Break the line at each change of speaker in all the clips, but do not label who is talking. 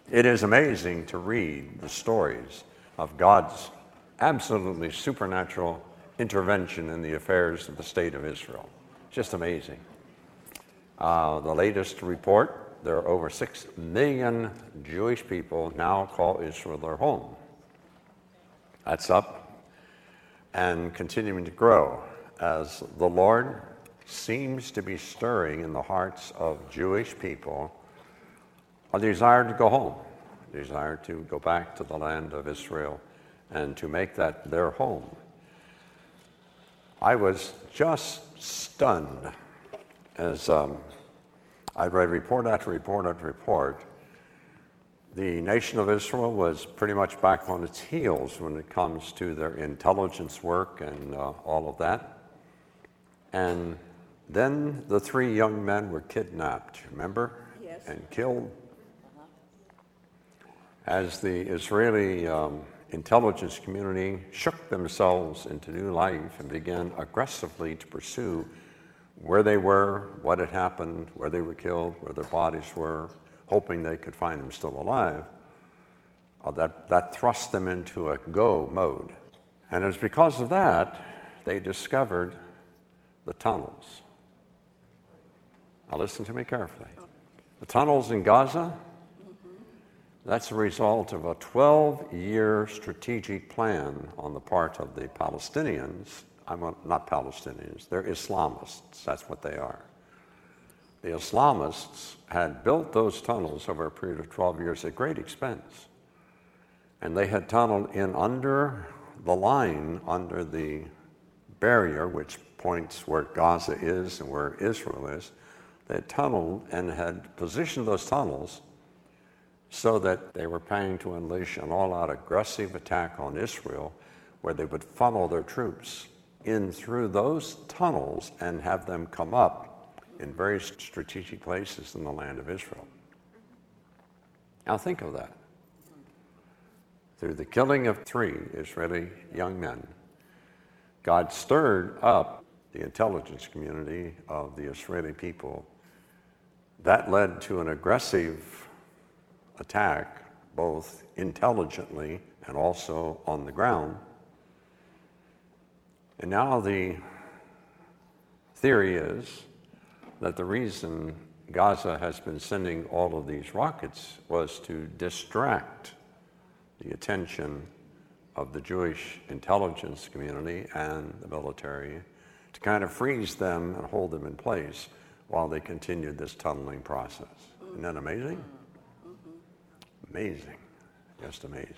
It is amazing to read the stories of God's absolutely supernatural intervention in the affairs of the state of Israel. Just amazing. The latest report, there are over 6 million Jewish people now call Israel their home. That's up and continuing to grow as the Lord seems to be stirring in the hearts of Jewish people a desire to go home, a desire to go back to the land of Israel and to make that their home. I was just stunned as I read report after report after report. The nation of Israel was pretty much back on its heels when it comes to their intelligence work and all of that. And then the 3 young men were kidnapped, remember?
Yes.
And killed. As the Israeli intelligence community shook themselves into new life and began aggressively to pursue where they were, what had happened, where they were killed, where their bodies were, hoping they could find them still alive, that thrust them into a go mode. And it was because of that they discovered the tunnels. Now listen to me carefully. The tunnels in Gaza, that's a result of a 12-year strategic plan on the part of the Palestinians. Not Palestinians, they're Islamists, that's what they are. The Islamists had built those tunnels over a period of 12 years at great expense. And they had tunneled in under the line, under the barrier, which points where Gaza is and where Israel is. They had tunneled and had positioned those tunnels so that they were planning to unleash an all-out aggressive attack on Israel, where they would funnel their troops in through those tunnels and have them come up in very strategic places in the land of Israel. Now think of that. Through the killing of 3 Israeli young men, God stirred up the intelligence community of the Israeli people. That led to an aggressive attack, both intelligently and also on the ground. And now the theory is that the reason Gaza has been sending all of these rockets was to distract the attention of the Jewish intelligence community and the military, to kind of freeze them and hold them in place while they continued this tunneling process. Isn't that amazing? Amazing, just amazing.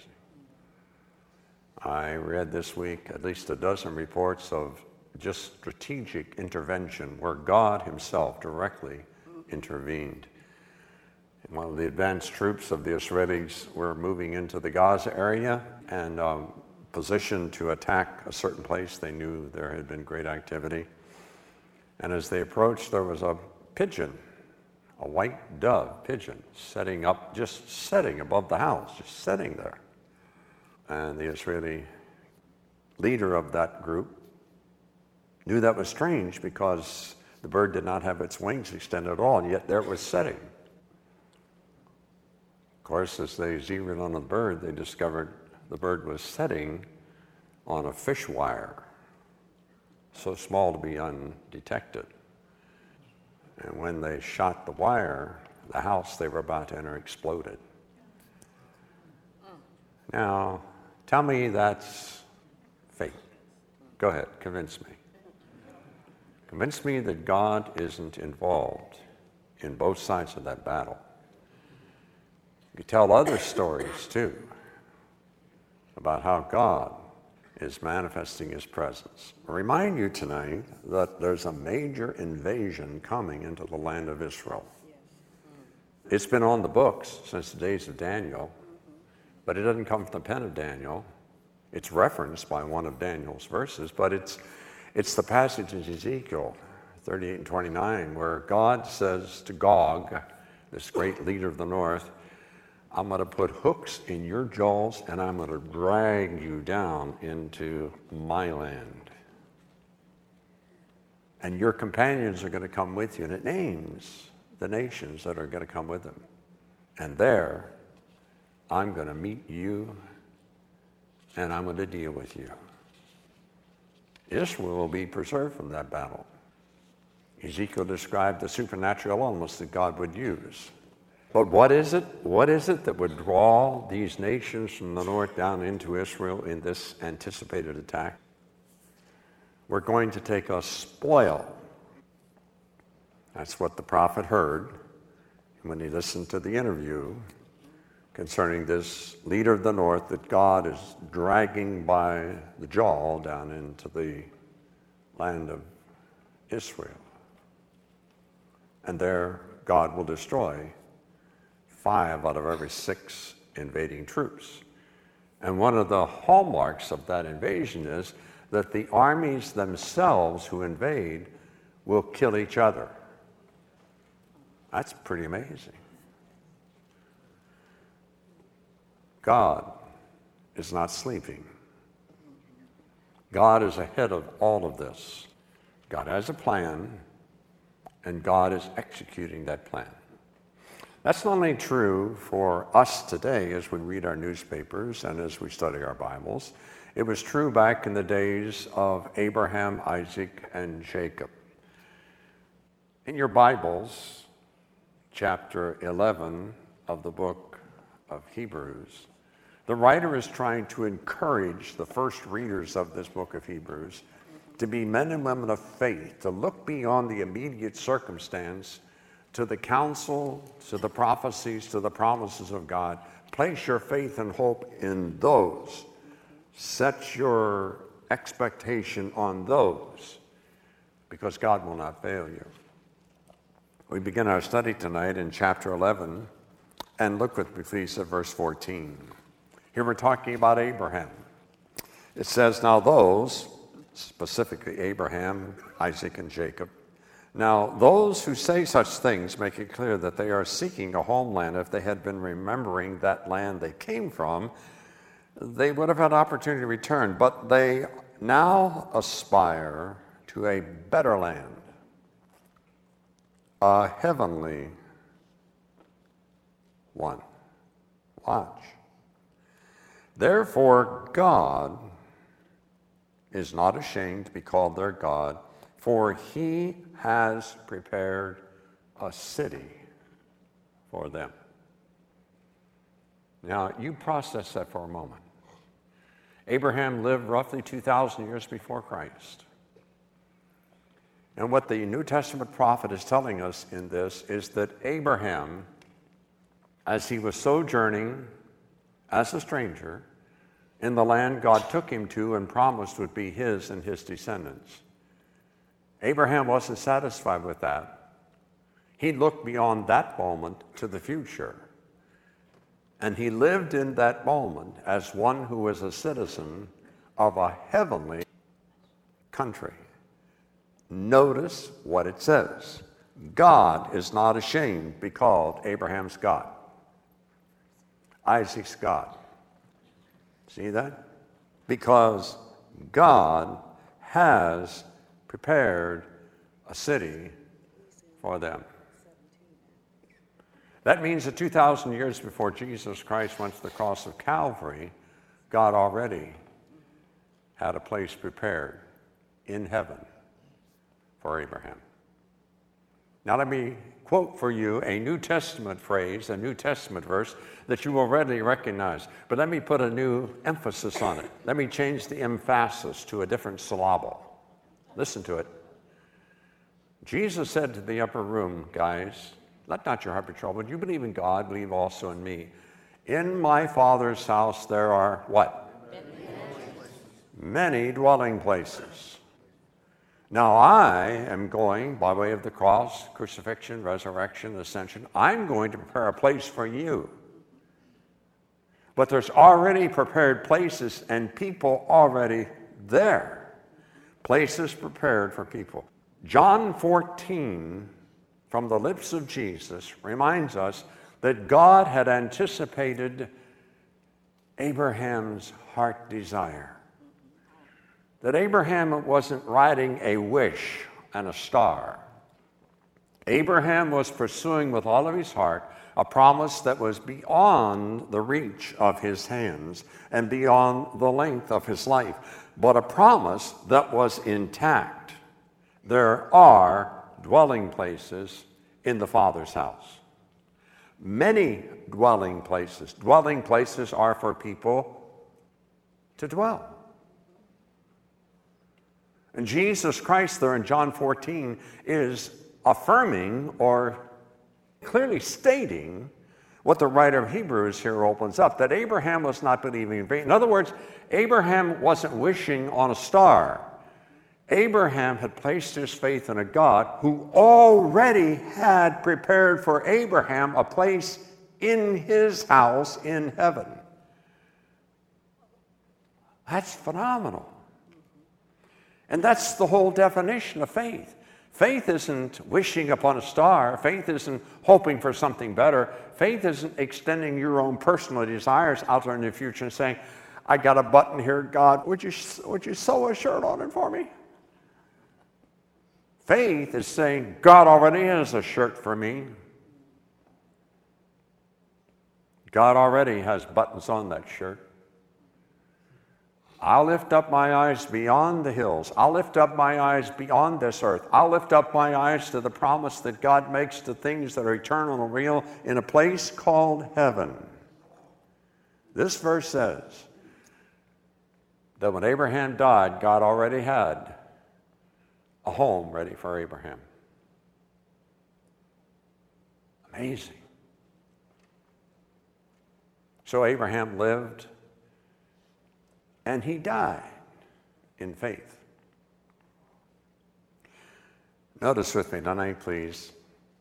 I read this week at least a dozen reports of just strategic intervention where God himself directly intervened. And while the advanced troops of the Israelis were moving into the Gaza area and positioned to attack a certain place, they knew there had been great activity. And as they approached, there was a pigeon, a white dove pigeon, setting above the house, just sitting there. And the Israeli leader of that group knew that was strange because the bird did not have its wings extended at all, and yet there it was sitting. Of course, as they zeroed on the bird, they discovered the bird was sitting on a fish wire, so small to be undetected. And when they shot the wire, the house they were about to enter exploded. Now, tell me that's fate. Go ahead, convince me. Convince me that God isn't involved in both sides of that battle. You tell other stories, too, about how God is manifesting his presence. I remind you tonight that there's a major invasion coming into the land of Israel. It's been on the books since the days of Daniel, but it doesn't come from the pen of Daniel. It's referenced by one of Daniel's verses, but it's the passage in Ezekiel 38 and 29 where God says to Gog, this great leader of the north, I'm going to put hooks in your jaws and I'm going to drag you down into my land. And your companions are going to come with you. And it names the nations that are going to come with them. And there, I'm going to meet you and I'm going to deal with you. Israel will be preserved from that battle. Ezekiel described the supernatural elements that God would use. But what is it? What is it that would draw these nations from the north down into Israel in this anticipated attack? We're going to take a spoil. That's what the prophet heard when he listened to the interview concerning this leader of the north that God is dragging by the jaw down into the land of Israel. And there God will destroy 5 out of every 6 invading troops. And one of the hallmarks of that invasion is that the armies themselves who invade will kill each other. That's pretty amazing. God is not sleeping. God is ahead of all of this. God has a plan, and God is executing that plan. That's not only true for us today as we read our newspapers and as we study our Bibles. It was true back in the days of Abraham, Isaac, and Jacob. In your Bibles, chapter 11 of the book of Hebrews, the writer is trying to encourage the first readers of this book of Hebrews to be men and women of faith, to look beyond the immediate circumstance to the counsel, to the prophecies, to the promises of God. Place your faith and hope in those. Set your expectation on those, because God will not fail you. We begin our study tonight in chapter 11, and look with me please at verse 14. Here we're talking about Abraham. It says, now those, specifically Abraham, Isaac, and Jacob, now those who say such things make it clear that they are seeking a homeland. If they had been remembering that land they came from, they would have had opportunity to return, but they now aspire to a better land, a heavenly one. Watch. Therefore, God is not ashamed to be called their God, for he has prepared a city for them. Now, you process that for a moment. Abraham lived roughly 2,000 years before Christ. And what the New Testament prophet is telling us in this is that Abraham, as he was sojourning as a stranger in the land God took him to and promised would be his and his descendants, Abraham wasn't satisfied with that. He looked beyond that moment to the future. And he lived in that moment as one who was a citizen of a heavenly country. Notice what it says. God is not ashamed to be called Abraham's God, Isaac's God. See that? Because God has prepared a city for them. That means that 2,000 years before Jesus Christ went to the cross of Calvary, God already had a place prepared in heaven for Abraham. Now let me quote for you a New Testament phrase, a New Testament verse that you will readily recognize. But let me put a new emphasis on it. Let me change the emphasis to a different syllable. Listen to it. Jesus said to the upper room, guys, let not your heart be troubled. You believe in God, believe also in me. In my Father's house there are what? Many dwelling places. Now I am going, by way of the cross, crucifixion, resurrection, ascension, I'm going to prepare a place for you. But there's already prepared places and people already there. Places prepared for people. John 14, from the lips of Jesus, reminds us that God had anticipated Abraham's heart desire. That Abraham wasn't riding a wish and a star. Abraham was pursuing with all of his heart a promise that was beyond the reach of his hands and beyond the length of his life, but a promise that was intact. There are dwelling places in the Father's house. Many dwelling places. Dwelling places are for people to dwell. And Jesus Christ there in John 14 is affirming or clearly stating what the writer of Hebrews here opens up, that Abraham was not believing in vain. In other words, Abraham wasn't wishing on a star. Abraham had placed his faith in a God who already had prepared for Abraham a place in his house in heaven. That's phenomenal. And that's the whole definition of faith. Faith isn't wishing upon a star. Faith isn't hoping for something better. Faith isn't extending your own personal desires out there in the future and saying, I got a button here, God, would you sew a shirt on it for me? Faith is saying, God already has a shirt for me. God already has buttons on that shirt. I'll lift up my eyes beyond the hills. I'll lift up my eyes beyond this earth. I'll lift up my eyes to the promise that God makes to things that are eternal and real in a place called heaven. This verse says that when Abraham died, God already had a home ready for Abraham. Amazing. So Abraham lived and he died in faith. Notice with me tonight, please,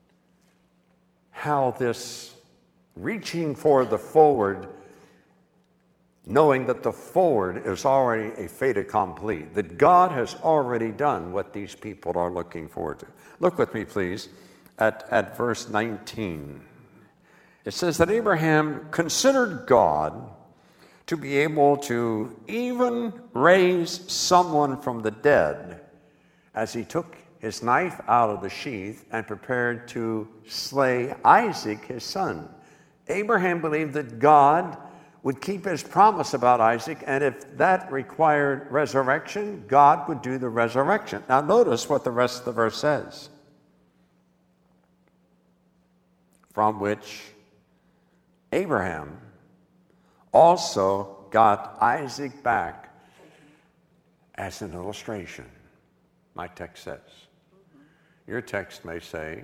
how this reaching for the forward, knowing that the forward is already a fait accompli, that God has already done what these people are looking forward to. Look with me, please, at verse 19. It says that Abraham considered God to be able to even raise someone from the dead as he took his knife out of the sheath and prepared to slay Isaac, his son. Abraham believed that God would keep his promise about Isaac, and if that required resurrection, God would do the resurrection. Now notice what the rest of the verse says. From which Abraham also got Isaac back as an illustration, my text says. Your text may say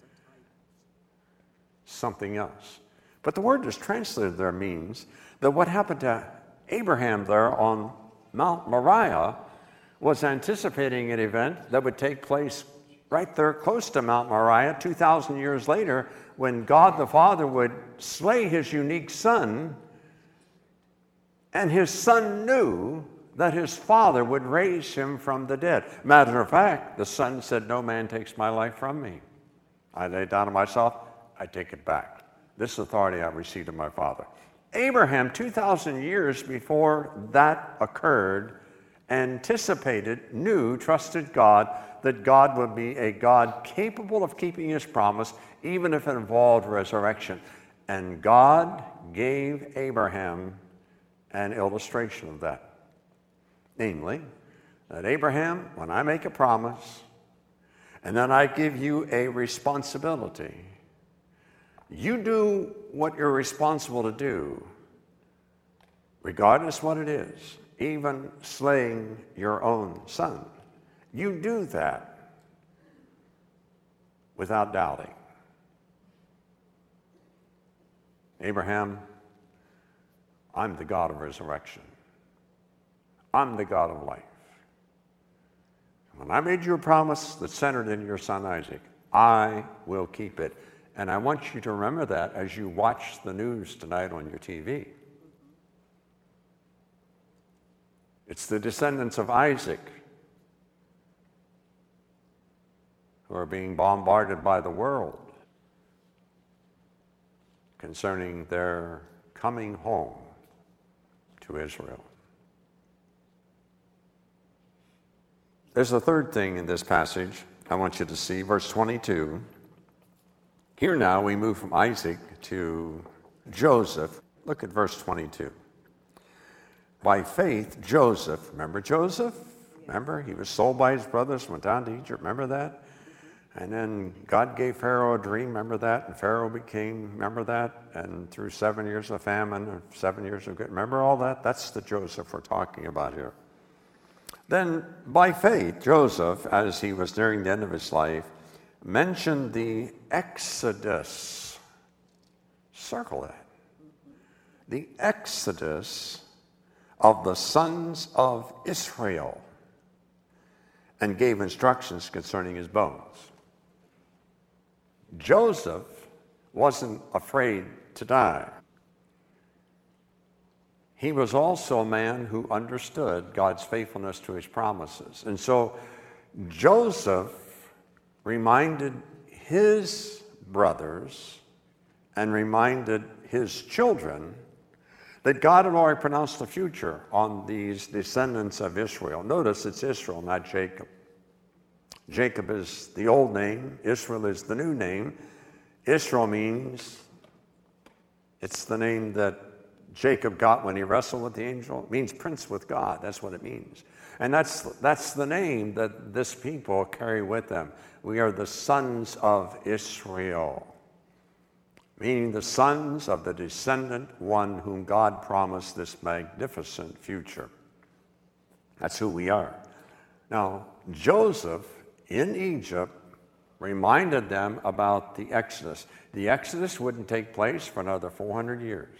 something else. But the word that's translated there means that what happened to Abraham there on Mount Moriah was anticipating an event that would take place right there close to Mount Moriah 2,000 years later, when God the Father would slay his unique son, and his son knew that his father would raise him from the dead. Matter of fact, the son said, no man takes my life from me. I lay it down to myself, I take it back. This authority I received of my father. Abraham, 2,000 years before that occurred, anticipated, knew, trusted God, that God would be a God capable of keeping his promise, even if it involved resurrection. And God gave Abraham an illustration of that. Namely, that Abraham, when I make a promise, and then I give you a responsibility, you do what you're responsible to do, regardless what it is, even slaying your own son. You do that without doubting. Abraham, I'm the God of resurrection. I'm the God of life. When I made you a promise that's centered in your son Isaac, I will keep it. And I want you to remember that as you watch the news tonight on your TV. It's the descendants of Isaac who are being bombarded by the world concerning their coming home to Israel. There's a third thing in this passage I want you to see, verse 22. Here now we move from Isaac to Joseph. Look at verse 22. By faith, Joseph, remember Joseph? Remember, he was sold by his brothers, went down to Egypt, remember that? And then God gave Pharaoh a dream, remember that? And Pharaoh became, remember that? And through 7 years of famine, or 7 years of good, remember all that? That's the Joseph we're talking about here. Then, by faith, Joseph, as he was nearing the end of his life, mentioned the Exodus. Circle that. The Exodus of the sons of Israel, and gave instructions concerning his bones. Joseph wasn't afraid to die. He was also a man who understood God's faithfulness to his promises. And so Joseph reminded his brothers and reminded his children that God had already pronounced the future on these descendants of Israel. Notice it's Israel, not Jacob. Jacob is the old name. Israel is the new name. Israel means, it's the name that Jacob got when he wrestled with the angel. It means prince with God. That's what it means. And that's the name that this people carry with them. We are the sons of Israel, meaning the sons of the descendant one whom God promised this magnificent future. That's who we are. Now, Joseph in Egypt reminded them about the Exodus. The Exodus wouldn't take place for another 400 years.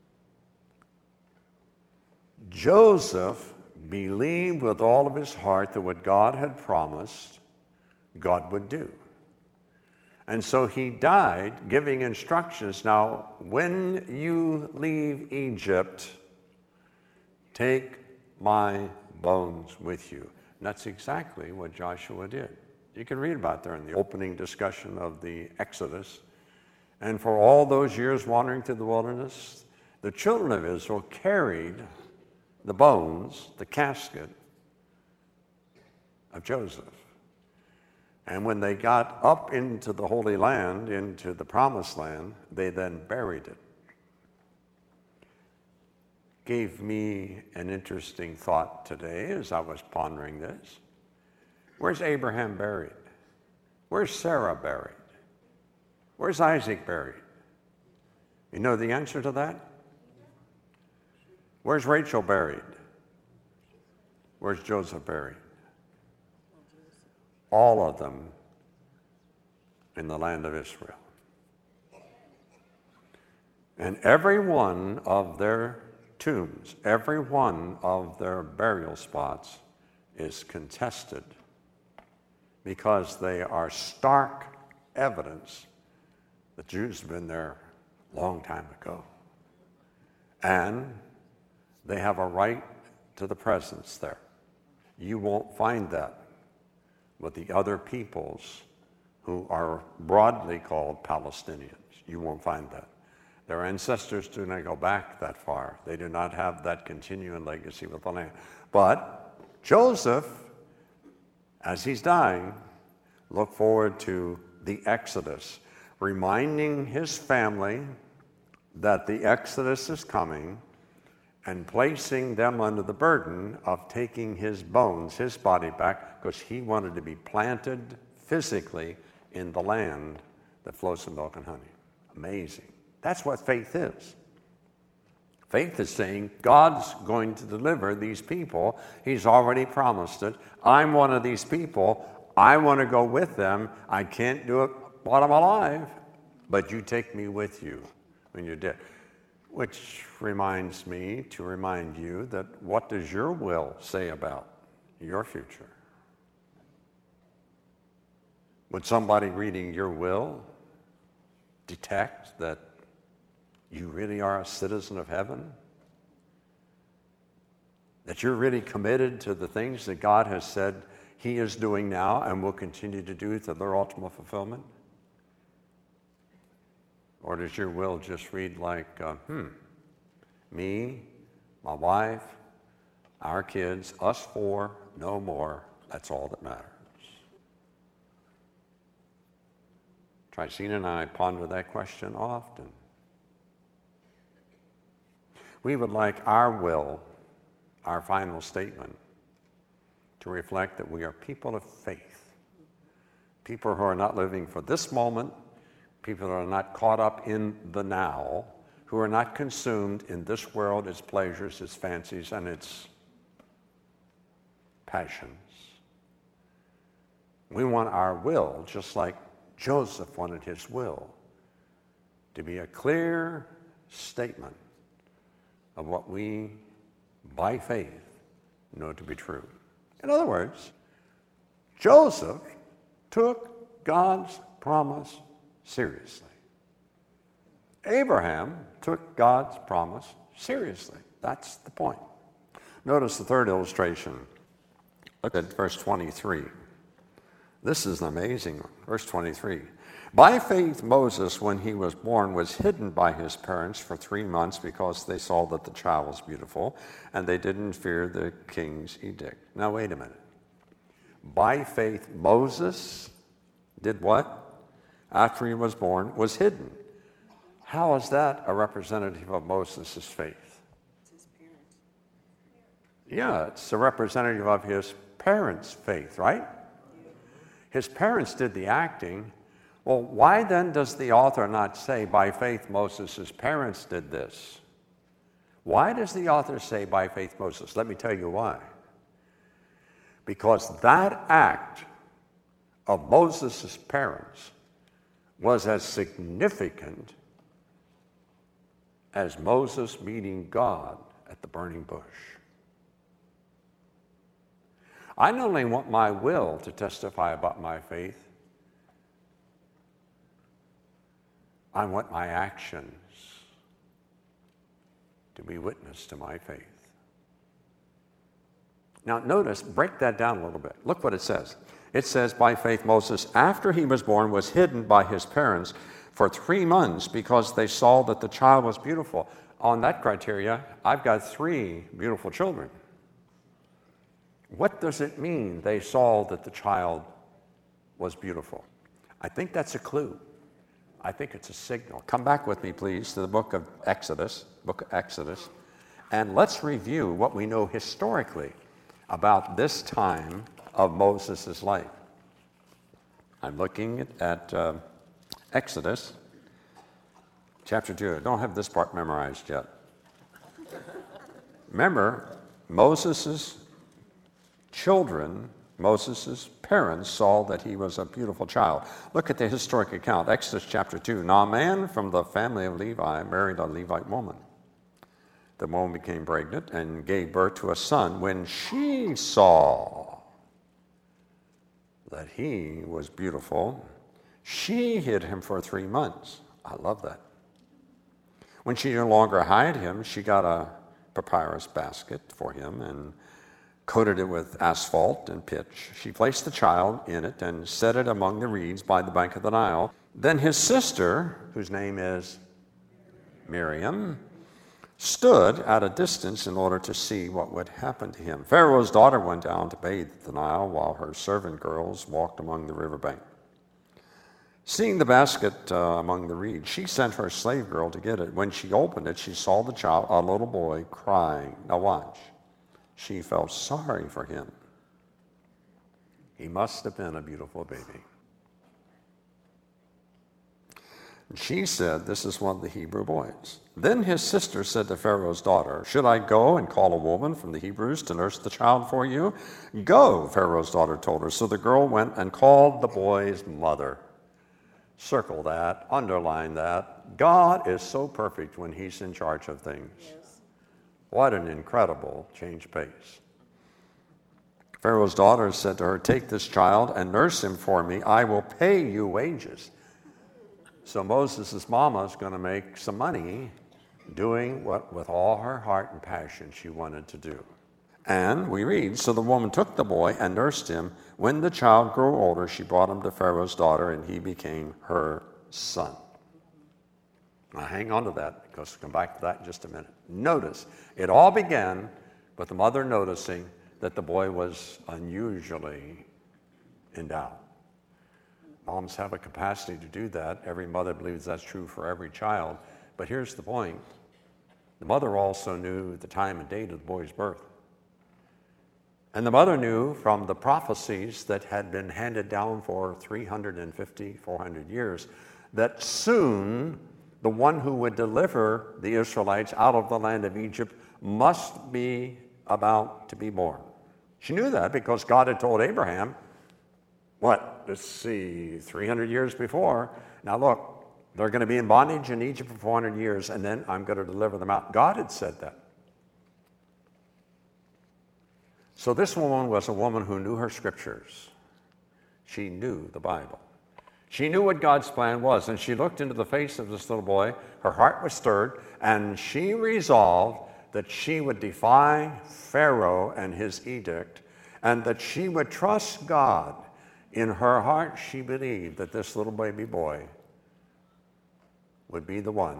Joseph believed with all of his heart that what God had promised, God would do. And so he died giving instructions. Now, when you leave Egypt, take my bones with you. And that's exactly what Joshua did. You can read about there in the opening discussion of the Exodus. And for all those years wandering through the wilderness, the children of Israel carried the bones, the casket of Joseph. And when they got up into the Holy Land, into the Promised Land, they then buried it. Gave me an interesting thought today as I was pondering this. Where's Abraham buried? Where's Sarah buried? Where's Isaac buried? You know the answer to that? Where's Rachel buried? Where's Joseph buried? All of them in the land of Israel. And every one of their tombs, every one of their burial spots is contested because they are stark evidence the Jews have been there a long time ago. And they have a right to the presence there. You won't find that with the other peoples who are broadly called Palestinians. You won't find that. Their ancestors do not go back that far. They do not have that continuing legacy with the land. But Joseph, as he's dying, looked forward to the Exodus, reminding his family that the Exodus is coming and placing them under the burden of taking his bones, his body back, because he wanted to be planted physically in the land that flows with milk and honey. Amazing. That's what faith is. Faith is saying, God's going to deliver these people. He's already promised it. I'm one of these people. I want to go with them. I can't do it while I'm alive, but you take me with you when you're dead. Which reminds me to remind you that what does your will say about your future? Would somebody reading your will detect that you really are a citizen of heaven? That you're really committed to the things that God has said He is doing now and will continue to do to their ultimate fulfillment? Or does your will just read like, me, my wife, our kids, us four, no more, that's all that matters? Tricina and I ponder that question often. We would like our will, our final statement, to reflect that we are people of faith, people who are not living for this moment, people who are not caught up in the now, who are not consumed in this world, its pleasures, its fancies, and its passions. We want our will, just like Joseph wanted his will, to be a clear statement of what we, by faith, know to be true. In other words, Joseph took God's promise seriously. Abraham took God's promise seriously. That's the point. Notice the third illustration. Look at verse 23. This is an amazing one. Verse 23. By faith, Moses, when he was born, was hidden by his parents for 3 months because they saw that the child was beautiful, and they didn't fear the king's edict. Now, wait a minute. By faith, Moses did what? After he was born, was hidden. How is that a representative of Moses' faith?
It's his parents.
Yeah, it's a representative of his parents' faith, right? His parents did the acting. Well, why then does the author not say, by faith, Moses' parents did this? Why does the author say, by faith, Moses? Let me tell you why. Because that act of Moses' parents was as significant as Moses meeting God at the burning bush. I not only want my will to testify about my faith, I want my actions to be witness to my faith. Now notice, break that down a little bit. Look what it says. It says, by faith Moses, after he was born, was hidden by his parents for 3 months because they saw that the child was beautiful. On that criteria, I've got 3 beautiful children. What does it mean they saw that the child was beautiful? I think that's a clue. I think it's a signal. Come back with me, please, to the book of Exodus, and let's review what we know historically about this time of Moses' life. I'm looking at Exodus chapter 2. I don't have this part memorized yet. Remember, Moses' children, Moses' parents saw that he was a beautiful child. Look at the historic account, Exodus chapter 2. Now a man from the family of Levi married a Levite woman. The woman became pregnant and gave birth to a son. When she saw that he was beautiful, she hid him for 3 months. I love that. When she no longer hid him, she got a papyrus basket for him and coated it with asphalt and pitch. She placed the child in it and set it among the reeds by the bank of the Nile. Then his sister, whose name is Miriam, stood at a distance in order to see what would happen to him. Pharaoh's daughter went down to bathe the Nile while her servant girls walked along the riverbank. Seeing the basket among the reeds, she sent her slave girl to get it. When she opened it, she saw the child, a little boy, crying. Now watch. She felt sorry for him. He must have been a beautiful baby. And she said, this is one of the Hebrew boys. Then his sister said to Pharaoh's daughter, should I go and call a woman from the Hebrews to nurse the child for you? Go, Pharaoh's daughter told her. So the girl went and called the boy's mother. Circle that, underline that. God is so perfect when he's in charge of things. Yes. What an incredible change pace. Pharaoh's daughter said to her, take this child and nurse him for me. I will pay you wages. So Moses' mama is going to make some money doing what with all her heart and passion she wanted to do. And we read, so the woman took the boy and nursed him. When the child grew older, she brought him to Pharaoh's daughter, and he became her son. Now hang on to that, because we'll come back to that in just a minute. Notice, it all began with the mother noticing that the boy was unusually endowed. Moms have a capacity to do that. Every mother believes that's true for every child. But here's the point. The mother also knew the time and date of the boy's birth. And the mother knew from the prophecies that had been handed down for 350, 400 years, that soon the one who would deliver the Israelites out of the land of Egypt must be about to be born. She knew that because God had told Abraham, 300 years before, now look, they're going to be in bondage in Egypt for 400 years, and then I'm going to deliver them out. God had said that. So this woman was a woman who knew her scriptures. She knew the Bible. She knew what God's plan was, and she looked into the face of this little boy. Her heart was stirred, and she resolved that she would defy Pharaoh and his edict, and that she would trust God. In her heart, she believed that this little baby boy would be the one.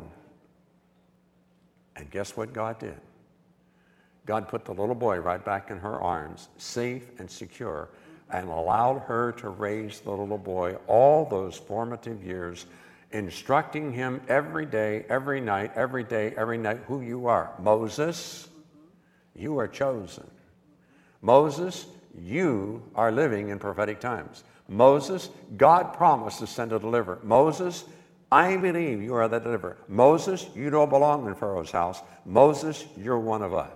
And guess what God did? God put the little boy right back in her arms, safe and secure, and allowed her to raise the little boy all those formative years, instructing him every day, every night, every day, every night, who you are. Moses, you are chosen. Moses, you are living in prophetic times. Moses, God promised to send a deliverer. Moses, I believe you are the deliverer. Moses, you don't belong in Pharaoh's house. Moses, you're one of us.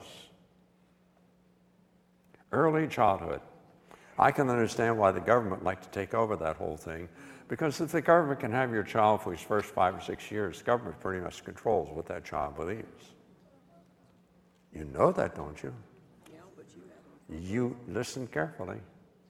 Early childhood. I can understand why the government like to take over that whole thing, because if the government can have your child for his first 5 or 6 years, the government pretty much controls what that child believes. You know that, don't you?
Yeah, but you haven't.
You listen carefully.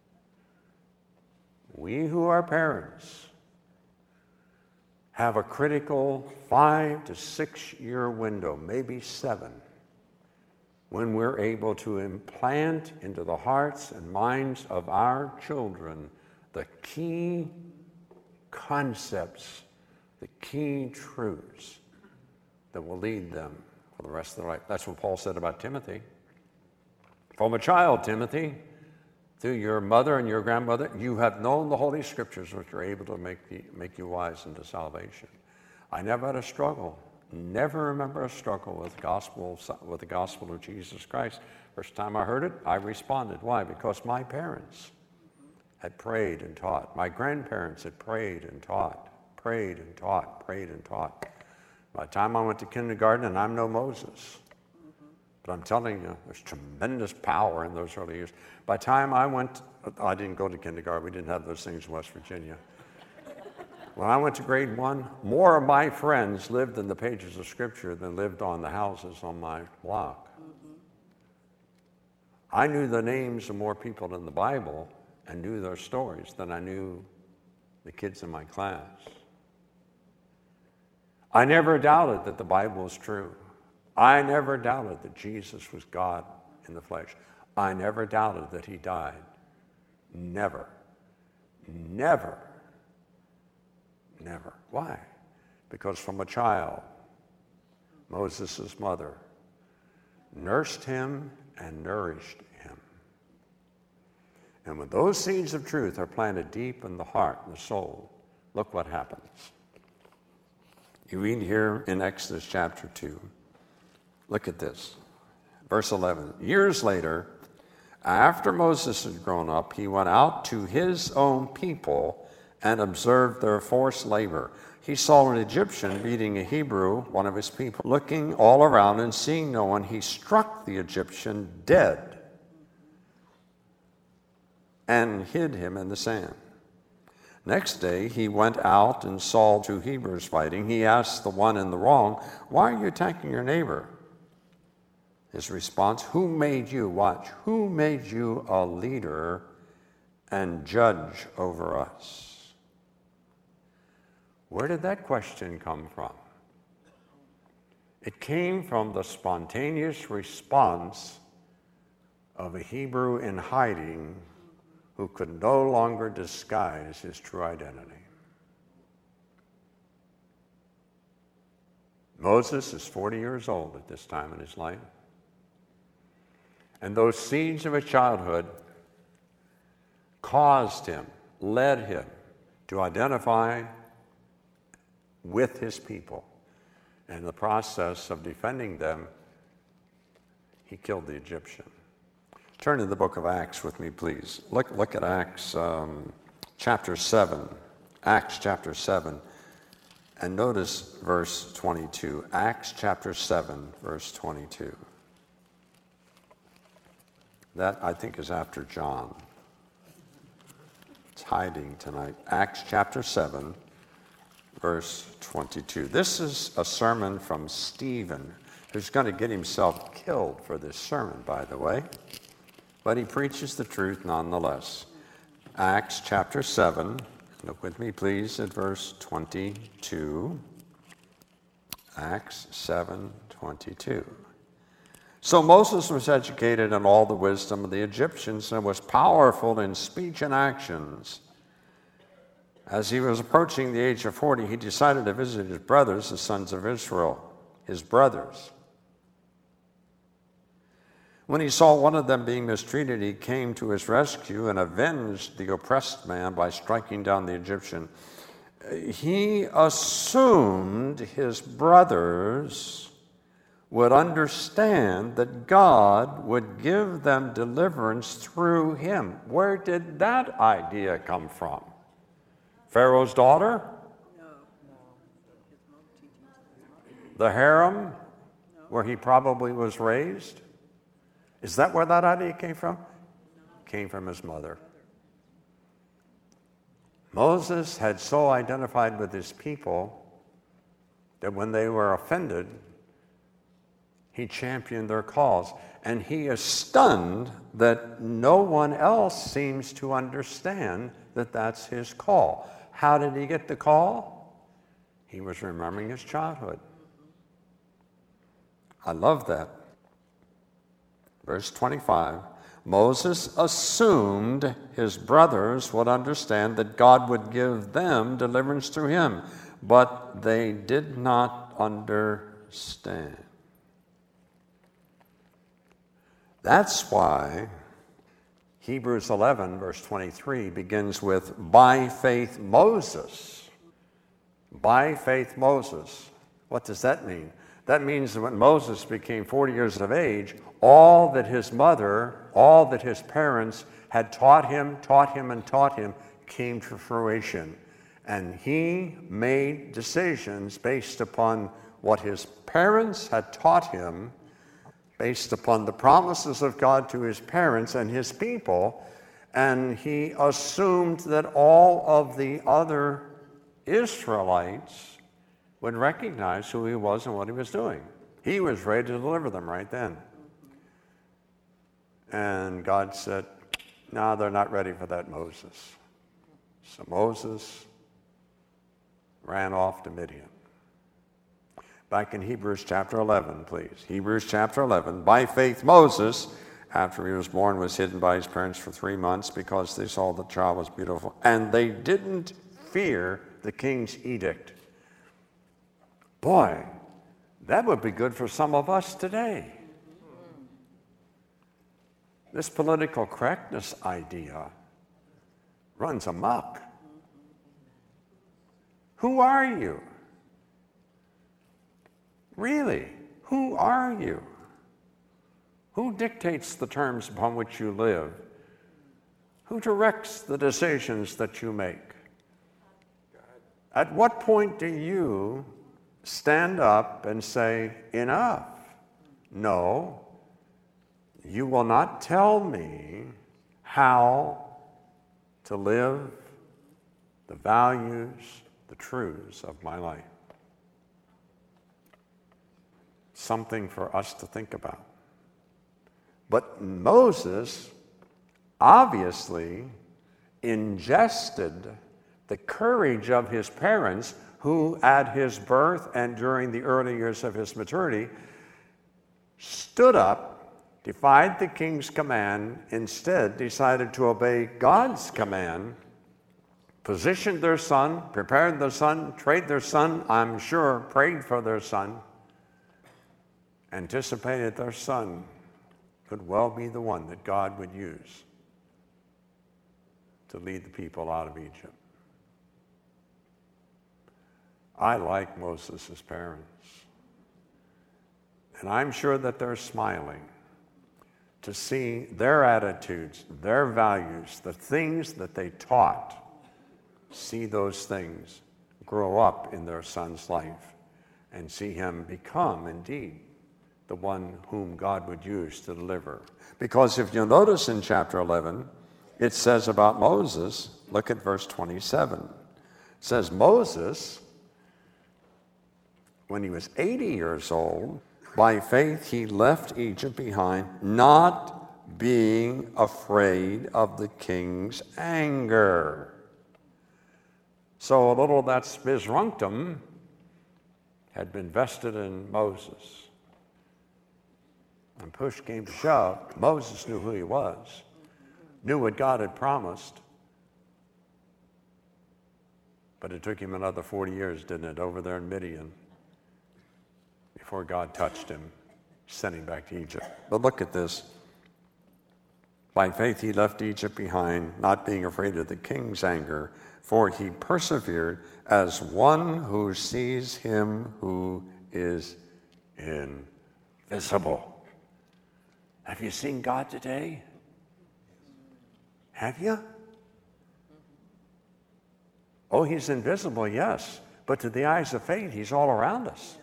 We who are parents have a critical 5 to 6 year window, maybe 7, when we're able to implant into the hearts and minds of our children the key concepts, the key truths that will lead them for the rest of their life. That's what Paul said about Timothy. From a child, Timothy, through your mother and your grandmother, you have known the Holy Scriptures, which are able to make you wise unto salvation. I never had a struggle. Never remember a struggle with the gospel of Jesus Christ. First time I heard it, I responded. Why? Because my parents had prayed and taught. My grandparents had prayed and taught, prayed and taught, prayed and taught. By the time I went to kindergarten, and I'm no Moses, but I'm telling you, there's tremendous power in those early years. By the time I didn't go to kindergarten. We didn't have those things in West Virginia. When I went to grade 1, more of my friends lived in the pages of Scripture than lived on the houses on my block. I knew the names of more people in the Bible and knew their stories than I knew the kids in my class. I never doubted that the Bible was true. I never doubted that Jesus was God in the flesh. I never doubted that he died. Never. Never. Never. Why? Because from a child, Moses' mother nursed him and nourished him. And when those seeds of truth are planted deep in the heart and the soul, look what happens. You read here in Exodus chapter 2. Look at this. Verse 11. Years later, after Moses had grown up, he went out to his own people and observed their forced labor. He saw an Egyptian beating a Hebrew, one of his people. Looking all around and seeing no one, he struck the Egyptian dead and hid him in the sand. Next day, he went out and saw 2 Hebrews fighting. He asked the one in the wrong, "Why are you attacking your neighbor?" His response, "Who made you," watch, "who made you a leader and judge over us?" Where did that question come from? It came from the spontaneous response of a Hebrew in hiding who could no longer disguise his true identity. Moses is 40 years old at this time in his life. And those seeds of his childhood caused him, led him to identify with his people. And in the process of defending them, he killed the Egyptian. Turn to the book of Acts with me, please. Look at Acts chapter 7. Acts chapter 7. And notice verse 22. Acts chapter 7, verse 22. That, I think, is after John. It's hiding tonight. Acts chapter 7, verse 22. This is a sermon from Stephen, who's going to get himself killed for this sermon, by the way. But he preaches the truth nonetheless. Acts chapter 7. Look with me, please, at verse 22. Acts 7:22. So Moses was educated in all the wisdom of the Egyptians and was powerful in speech and actions. As he was approaching the age of 40, he decided to visit his brothers, the sons of Israel, his brothers. When he saw one of them being mistreated, he came to his rescue and avenged the oppressed man by striking down the Egyptian. He assumed his brothers would understand that God would give them deliverance through him. Where did that idea come from? Pharaoh's daughter?
No. His mom teaching.
The harem, where he probably was raised? Is that where that idea came from? Came from his mother. Moses had so identified with his people that when they were offended, he championed their cause. And he is stunned that no one else seems to understand that that's his call. How did he get the call? He was remembering his childhood. I love that. Verse 25, Moses assumed his brothers would understand that God would give them deliverance through him, but they did not understand. That's why Hebrews 11, verse 23, begins with, by faith Moses. By faith Moses. What does that mean? That means that when Moses became 40 years of age, all that his mother, all that his parents had taught him, came to fruition. And he made decisions based upon what his parents had taught him, based upon the promises of God to his parents and his people, and he assumed that all of the other Israelites would recognize who he was and what he was doing. He was ready to deliver them right then. And God said, no, they're not ready for that, Moses. So Moses ran off to Midian. Back in Hebrews chapter 11, please. Hebrews chapter 11. By faith, Moses, after he was born, was hidden by his parents for 3 months because they saw the child was beautiful. And they didn't fear the king's edict. Boy, that would be good for some of us today. This political correctness idea runs amok. Who are you? Really, who are you? Who dictates the terms upon which you live? Who directs the decisions that you make? At what point do you stand up and say, enough? No, you will not tell me how to live the values, the truths of my life. Something for us to think about. But Moses obviously ingested the courage of his parents, who at his birth and during the early years of his maturity stood up, defied the king's command, instead decided to obey God's command, positioned their son, prepared their son, trained their son, I'm sure prayed for their son, anticipated their son could well be the one that God would use to lead the people out of Egypt. I like Moses' parents. And I'm sure that they're smiling to see their attitudes, their values, the things that they taught, see those things grow up in their son's life and see him become, indeed, the one whom God would use to deliver. Because if you'll notice in chapter 11, it says about Moses, look at verse 27. It says, Moses, when he was 80 years old, by faith he left Egypt behind, not being afraid of the king's anger. So a little of that spizrunctum had been vested in Moses. When push came to shove, Moses knew who he was, knew what God had promised. But it took him another 40 years, didn't it, over there in Midian, before God touched him, sent him back to Egypt. But look at this. By faith he left Egypt behind, not being afraid of the king's anger, for he persevered as one who sees him who is invisible. Have you seen God today? Have you? Oh, he's invisible, yes. But to the eyes of faith, he's all around us.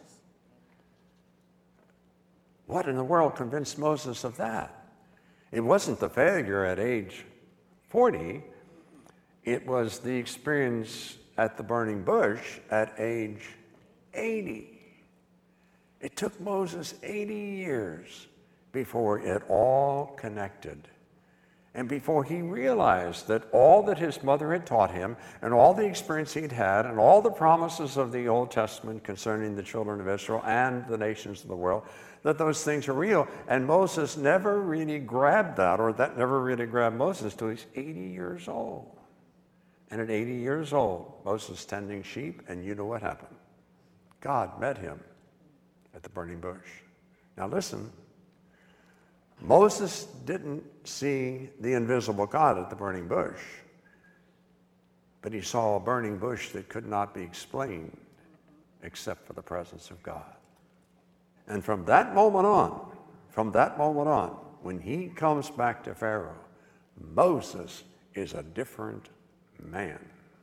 What in the world convinced Moses of that? It wasn't the failure at age 40. It was the experience at the burning bush at age 80. It took Moses 80 years before it all connected. And before he realized that all that his mother had taught him and all the experience he'd had and all the promises of the Old Testament concerning the children of Israel and the nations of the world, that those things are real. And Moses never really grabbed that, or that never really grabbed Moses till he's 80 years old. And at 80 years old, Moses tending sheep, and you know what happened. God met him at the burning bush. Now listen, Moses didn't see the invisible God at the burning bush, but he saw a burning bush that could not be explained except for the presence of God. And from that moment on, when he comes back to Pharaoh, Moses is a different man.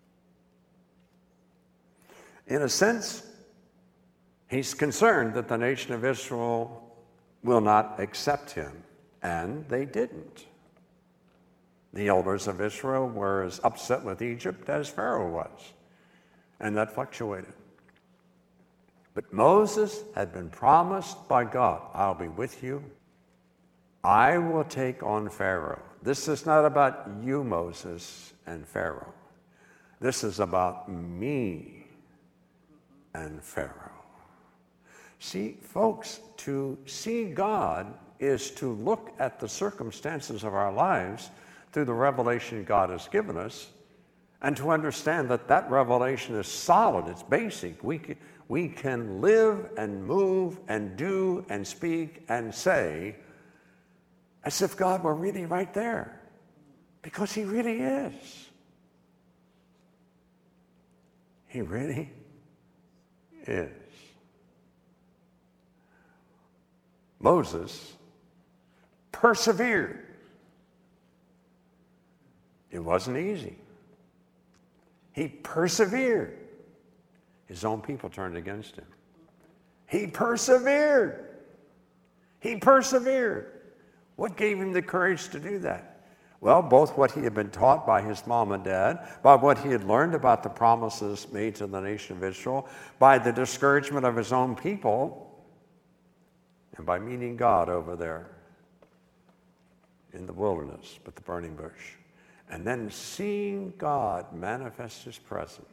In a sense, he's concerned that the nation of Israel will not accept him, and they didn't. The elders of Israel were as upset with Egypt as Pharaoh was, and that fluctuated. But Moses had been promised by God, I'll be with you. I will take on Pharaoh. This is not about you, Moses, and Pharaoh. This is about me and Pharaoh. See, folks, to see God is to look at the circumstances of our lives through the revelation God has given us, and to understand that that revelation is solid, it's basic. We can live and move and do and speak and say as if God were really right there, because he really is. He really is. Moses persevered. It wasn't easy. He persevered. His own people turned against him. He persevered. He persevered. What gave him the courage to do that? Well, both what he had been taught by his mom and dad, by what he had learned about the promises made to the nation of Israel, by the discouragement of his own people, and by meeting God over there in the wilderness with the burning bush. And then seeing God manifest his presence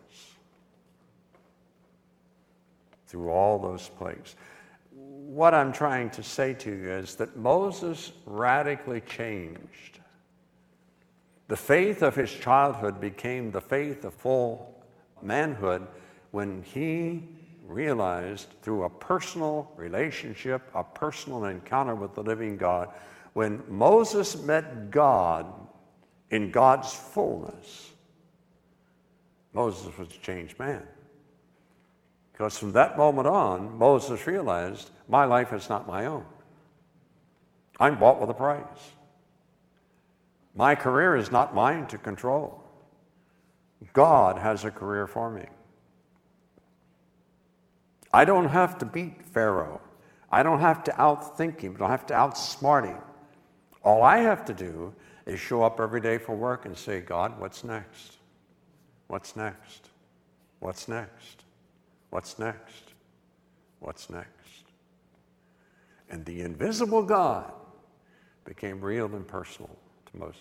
through all those plagues. What I'm trying to say to you is that Moses radically changed. The faith of his childhood became the faith of full manhood when he realized through a personal relationship, a personal encounter with the living God, when Moses met God in God's fullness, Moses was a changed man. Because from that moment on, Moses realized, my life is not my own. I'm bought with a price. My career is not mine to control. God has a career for me. I don't have to beat Pharaoh. I don't have to outthink him. I don't have to outsmart him. All I have to do is show up every day for work and say, God, what's next? What's next? What's next? What's next? What's next? And the invisible God became real and personal to Moses.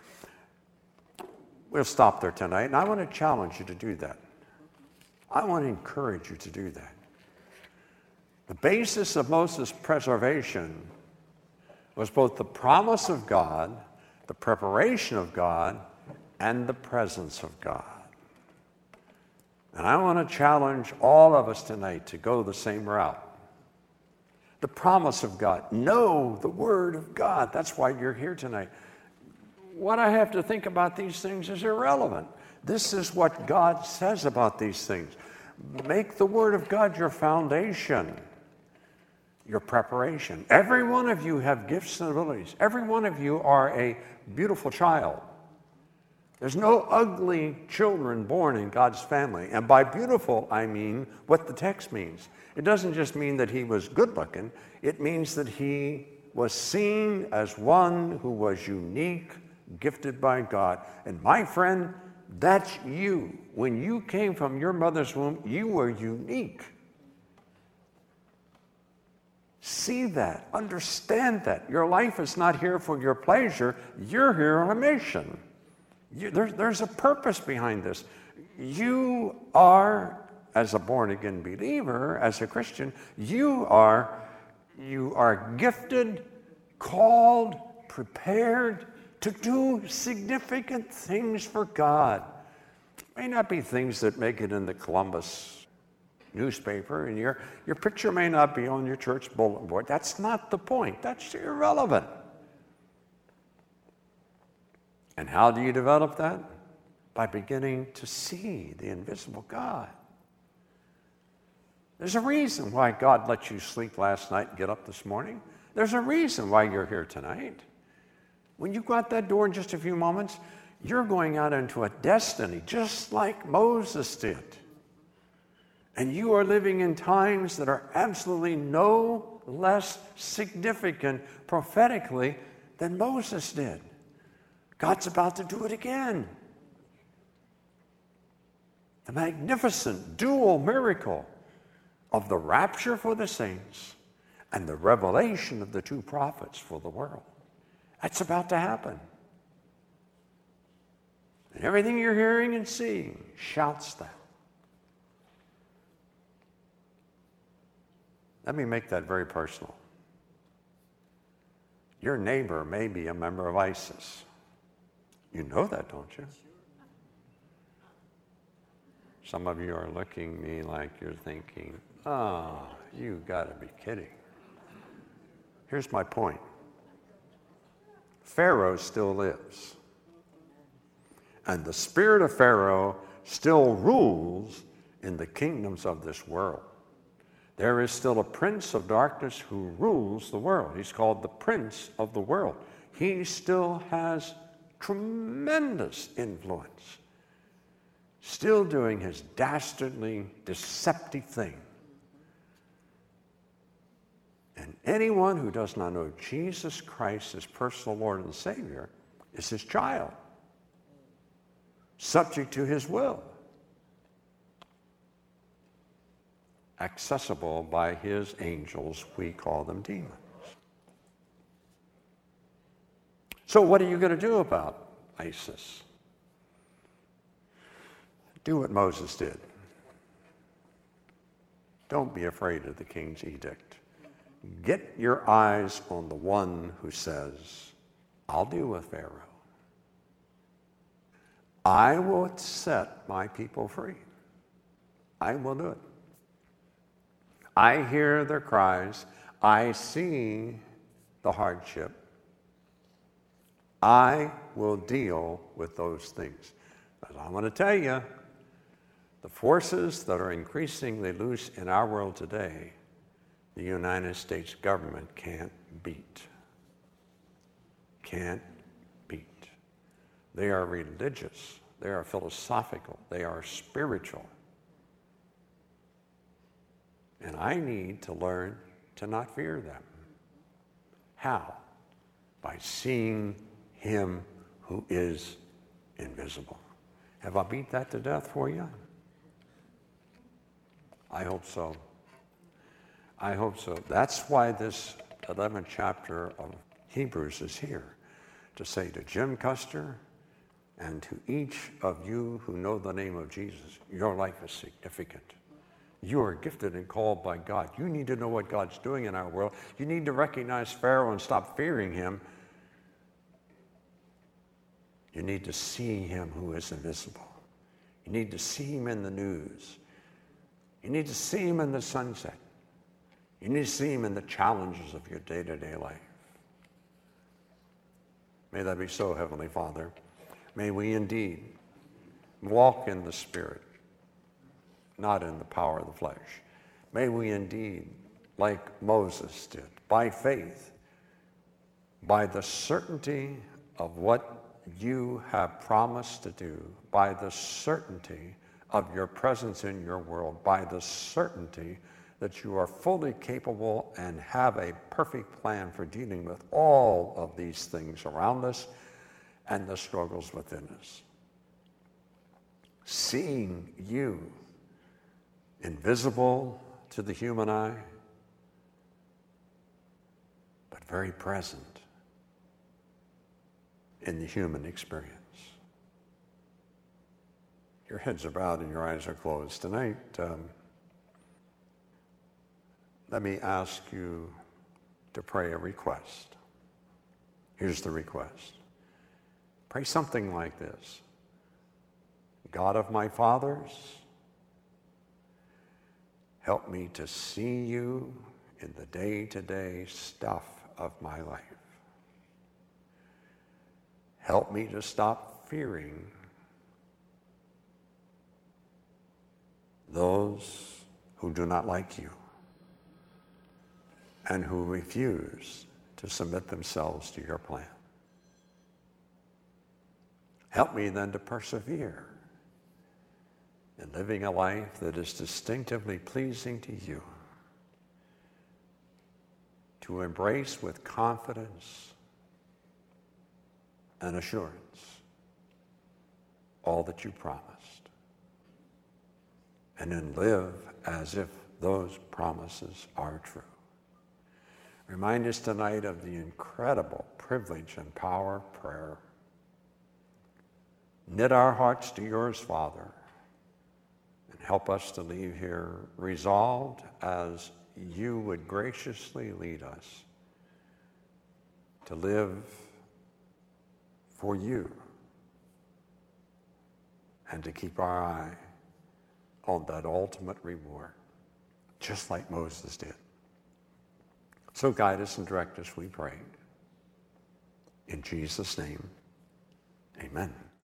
We'll stop there tonight, and I want to challenge you to do that. I want to encourage you to do that. The basis of Moses' preservation was both the promise of God, the preparation of God, and the presence of God. And I want to challenge all of us tonight to go the same route. The promise of God. Know the Word of God. That's why you're here tonight. What I have to think about these things is irrelevant. This is what God says about these things. Make the Word of God your foundation, your preparation. Every one of you have gifts and abilities. Every one of you are a beautiful child. There's no ugly children born in God's family. And by beautiful, I mean what the text means. It doesn't just mean that he was good looking. It means that he was seen as one who was unique, gifted by God. And my friend, that's you. When you came from your mother's womb, you were unique. See that. Understand that. Your life is not here for your pleasure. You're here on a mission. There's a purpose behind this. You are, as a born-again believer, as a Christian, you are gifted, called, prepared to do significant things for God. It may not be things that make it in the Columbus newspaper, and your picture may not be on your church bulletin board. That's not the point. That's irrelevant. And how do you develop that? By beginning to see the invisible God. There's a reason why God let you sleep last night and get up this morning. There's a reason why you're here tonight. When you go out that door in just a few moments, you're going out into a destiny just like Moses did. And you are living in times that are absolutely no less significant prophetically than Moses did. God's about to do it again. The magnificent dual miracle of the rapture for the saints and the revelation of the two prophets for the world. That's about to happen. And everything you're hearing and seeing shouts that. Let me make that very personal. Your neighbor may be a member of ISIS. You know that, don't you? Some of you are looking at me like you're thinking, oh, you got to be kidding. Here's my point. Pharaoh still lives. And the spirit of Pharaoh still rules in the kingdoms of this world. There is still a prince of darkness who rules the world. He's called the prince of the world. He still has tremendous influence, still doing his dastardly, deceptive thing. And anyone who does not know Jesus Christ as personal Lord and Savior is his child, subject to his will, accessible by his angels. We call them demons. So what are you going to do about ISIS? Do what Moses did. Don't be afraid of the king's edict. Get your eyes on the one who says, I'll deal with Pharaoh. I will set my people free. I will do it. I hear their cries. I see the hardship. I will deal with those things. But I want to tell you, The forces that are increasingly loose in our world today, the United States government can't beat. Can't beat. They are religious. They are philosophical. They are spiritual. And I need to learn to not fear them. How? By seeing him who is invisible. Have I beat that to death for you? I hope so. I hope so. That's why this 11th chapter of Hebrews is here, to say to Jim Custer and to each of you who know the name of Jesus, your life is significant. You are gifted and called by God. You need to know what God's doing in our world. You need to recognize Pharaoh and stop fearing him. You need to see him who is invisible. You need to see him in the news. You need to see him in the sunset. You need to see him in the challenges of your day-to-day life. May that be so, Heavenly Father. May we indeed walk in the Spirit, not in the power of the flesh. May we indeed, like Moses did, by faith, by the certainty of what you have promised to do, by the certainty of your presence in your world, by the certainty that you are fully capable and have a perfect plan for dealing with all of these things around us and the struggles within us. Seeing you invisible to the human eye, but very present in the human experience. Your heads are bowed and your eyes are closed. Tonight, let me ask you to pray a request. Here's the request. Pray something like this. God of my fathers, help me to see you in the day-to-day stuff of my life. Help me to stop fearing those who do not like you and who refuse to submit themselves to your plan. Help me then to persevere in living a life that is distinctively pleasing to you, to embrace with confidence and assurance all that you promised, and then live as if those promises are true. Remind us tonight of the incredible privilege and power of prayer. Knit our hearts to yours, Father, and help us to leave here resolved as you would graciously lead us to live for you and to keep our eye on that ultimate reward, just like Moses did. So guide us and direct us, we pray. In Jesus' name, amen.